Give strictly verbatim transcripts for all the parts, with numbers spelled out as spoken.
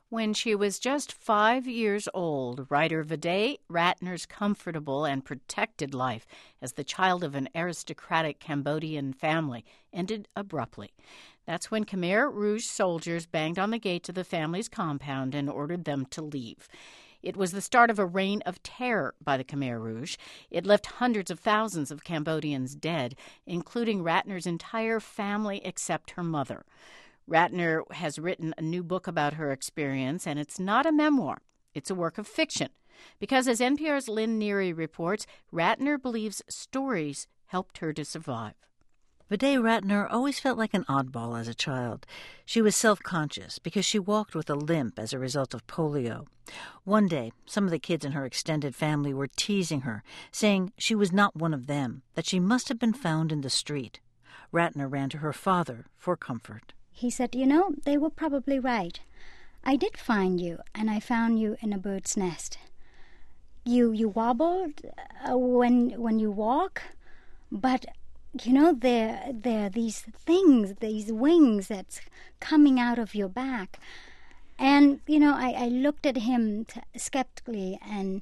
When she was just five years old, writer Viday Ratner's comfortable and protected life as the child of an aristocratic Cambodian family ended abruptly. That's when Khmer Rouge soldiers banged on the gates of the family's compound and ordered them to leave. It was the start of a reign of terror by the Khmer Rouge. It left hundreds of thousands of Cambodians dead, including Ratner's entire family except her mother. Ratner has written a new book about her experience, and it's not a memoir. It's a work of fiction. Because, as N P R's Lynn Neary reports, Ratner believes stories helped her to survive. Viday Ratner always felt like an oddball as a child. She was self-conscious because she walked with a limp as a result of polio. One day, some of the kids in her extended family were teasing her, saying she was not one of them, that she must have been found in the street. Ratner ran to her father for comfort. He said, you know, they were probably right. I did find you, and I found you in a bird's nest. You you wobbled uh, when when you walk, but, you know, there, there are these things, these wings that's coming out of your back. And, you know, I, I looked at him t- skeptically, and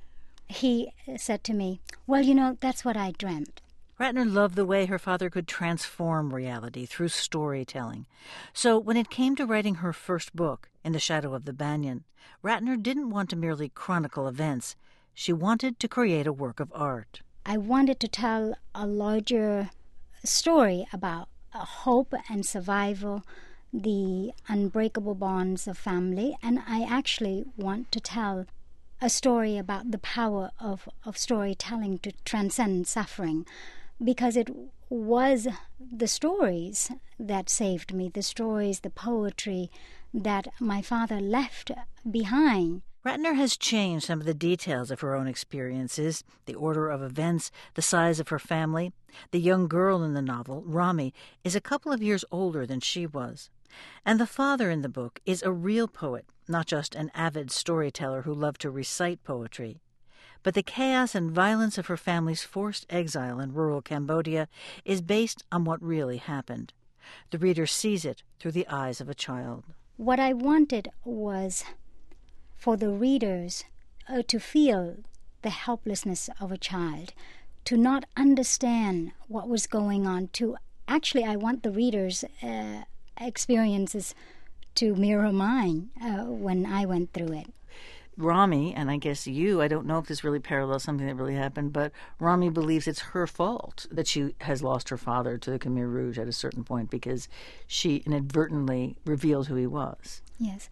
he said to me, well, you know, that's what I dreamt. Ratner loved the way her father could transform reality through storytelling. So when it came to writing her first book, In the Shadow of the Banyan, Ratner didn't want to merely chronicle events. She wanted to create a work of art. I wanted to tell a larger story about hope and survival, the unbreakable bonds of family, and I actually want to tell a story about the power of, of storytelling to transcend suffering. Because it was the stories that saved me, the stories, the poetry that my father left behind. Ratner has changed some of the details of her own experiences, the order of events, the size of her family. The young girl in the novel, Rami, is a couple of years older than she was. And the father in the book is a real poet, not just an avid storyteller who loved to recite poetry. But the chaos and violence of her family's forced exile in rural Cambodia is based on what really happened. The reader sees it through the eyes of a child. What I wanted was for the readers uh, to feel the helplessness of a child, to not understand what was going on, to actually I want the readers' uh, experiences to mirror mine uh, when I went through it. Rami, and I guess you, I don't know if this really parallels something that really happened, but Rami believes it's her fault that she has lost her father to the Khmer Rouge at a certain point because she inadvertently revealed who he was. Yes.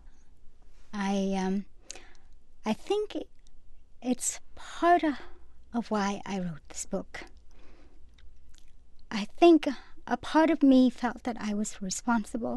I um, I think it's part of, of why I wrote this book. I think a part of me felt that I was responsible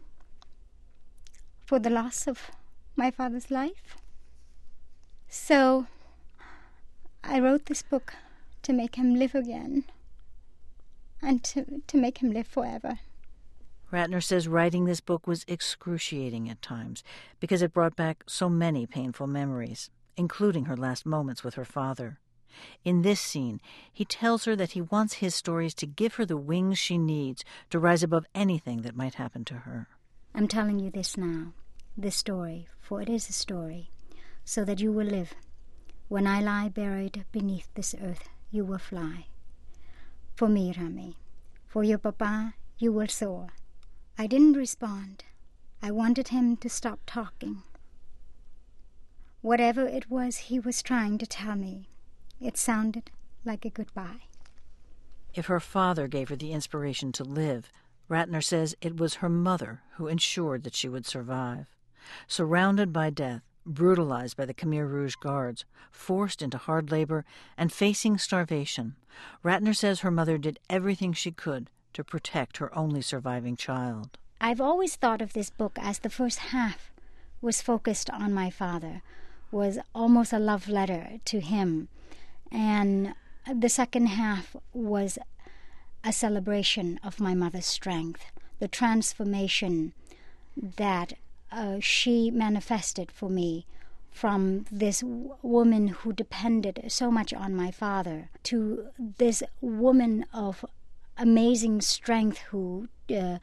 for the loss of my father's life. So I wrote this book to make him live again and to, to make him live forever. Ratner says writing this book was excruciating at times because it brought back so many painful memories, including her last moments with her father. In this scene, he tells her that he wants his stories to give her the wings she needs to rise above anything that might happen to her. I'm telling you this now. This story, for it is a story, so that you will live. When I lie buried beneath this earth, you will fly. For me, Rami, for your papa, you will soar. I didn't respond. I wanted him to stop talking. Whatever it was he was trying to tell me, it sounded like a goodbye. If her father gave her the inspiration to live, Ratner says it was her mother who ensured that she would survive. Surrounded by death, brutalized by the Khmer Rouge guards, forced into hard labor, and facing starvation, Ratner says her mother did everything she could to protect her only surviving child. I've always thought of this book as the first half was focused on my father, was almost a love letter to him, and the second half was a celebration of my mother's strength, the transformation that uh, she manifested for me from this w- woman who depended so much on my father to this woman of amazing strength who uh,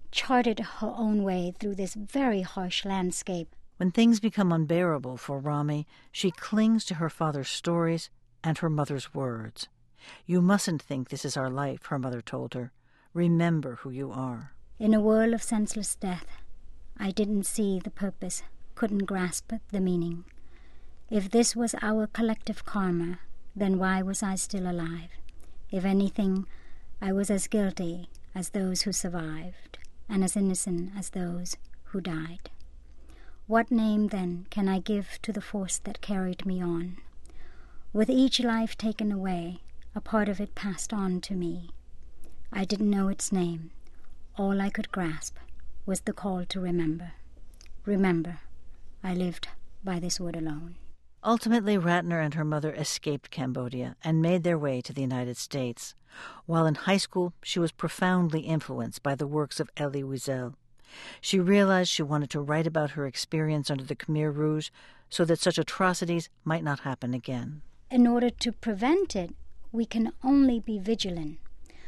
charted her own way through this very harsh landscape. When things become unbearable for Rami, she clings to her father's stories and her mother's words. "You mustn't think this is our life," her mother told her. "Remember who you are." In a whirl of senseless death, I didn't see the purpose, couldn't grasp the meaning. If this was our collective karma, then why was I still alive? If anything, I was as guilty as those who survived, and as innocent as those who died. What name, then, can I give to the force that carried me on? With each life taken away, a part of it passed on to me. I didn't know its name. All I could grasp was the call to remember. Remember, I lived by this word alone. Ultimately, Ratner and her mother escaped Cambodia and made their way to the United States. While in high school, she was profoundly influenced by the works of Elie Wiesel. She realized she wanted to write about her experience under the Khmer Rouge so that such atrocities might not happen again. In order to prevent it, we can only be vigilant.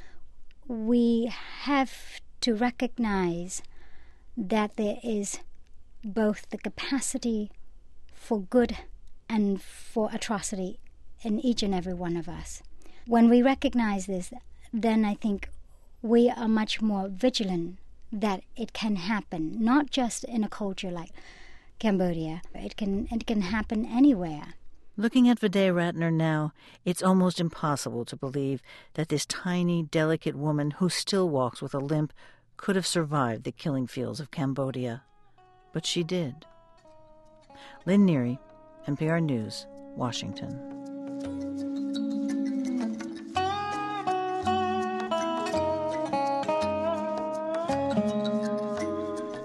We have to recognize that there is both the capacity for good and for atrocity in each and every one of us. When we recognize this, then I think we are much more vigilant that it can happen, not just in a culture like Cambodia. It can it can happen anywhere. Looking at Viday Ratner now, it's almost impossible to believe that this tiny, delicate woman who still walks with a limp could have survived the killing fields of Cambodia. But she did. Lynn Neary, N P R News, Washington.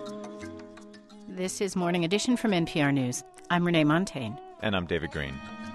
This is Morning Edition from N P R News. I'm Renee Montaigne. And I'm David Green.